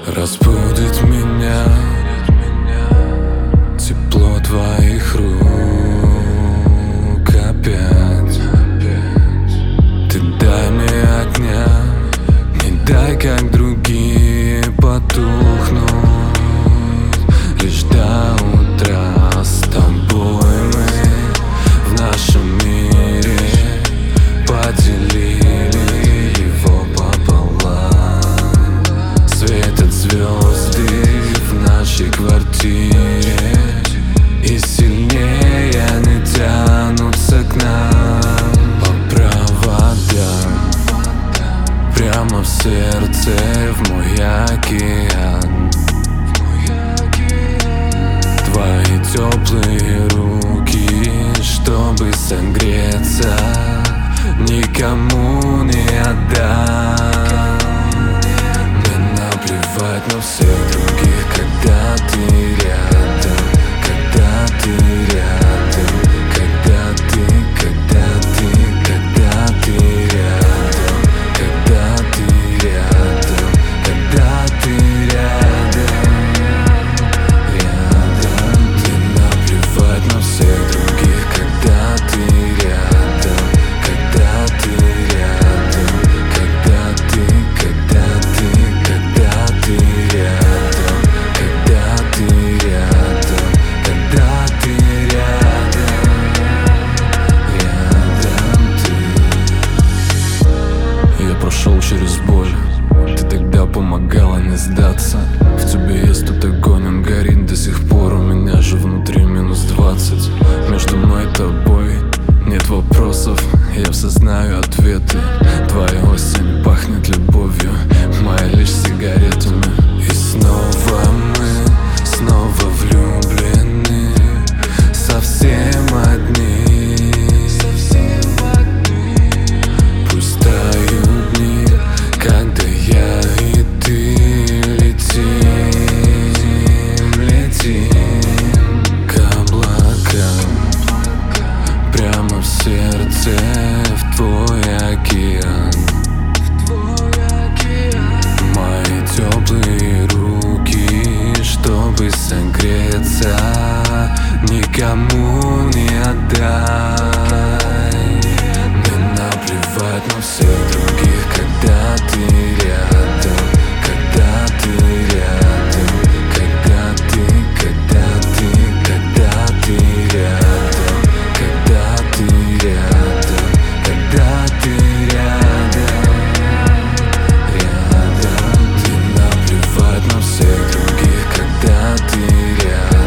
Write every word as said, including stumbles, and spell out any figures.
Разбудит меня тепло твоих рук опять. Ты дай мне огня, не дай, как другие, потухнуть лишь до утра. С тобой мы в нашем мире поделили его пополам. Светят звезды в нашей квартире, и сильнее они тянутся к нам по проводам, прямо в сердце, в мой океан. Твои теплые руки, чтобы согреться, никому не отдам. Мне наплевать на всех других, когда ты рядом, когда ты рядом, когда ты, когда ты, когда ты рядом, когда ты рядом, когда ты рядом, рядом. Мне наплевать на всех других, когда ты рядом, когда ты рядом, когда ты, когда ты, когда ты рядом, когда ты рядом, когда ты рядом, рядом ты. Я прошел через боль, ты тогда помогала не сдаться. В тебе есть тут огонь, он горит до сих пор. У меня же внутри минус двадцать. Между мной и тобой нет вопросов, я все знаю ответы. Твоя осень пахнет любовью, моя лишь сигаретами. И снова мы, снова влюблены, совсем одни. Пусть тают дни, когда я и ты летим, летим к облакам, прямо в сердце, в твой океан. Мои теплые руки, чтобы согреться, никому не отдай. Мне наплевать на всех других, когда ты рядом, когда ты рядом, когда ты, когда ты, когда ты рядом, когда ты рядом, когда ты рядом, рядом. Мне наплевать на всех других, когда ты рядом.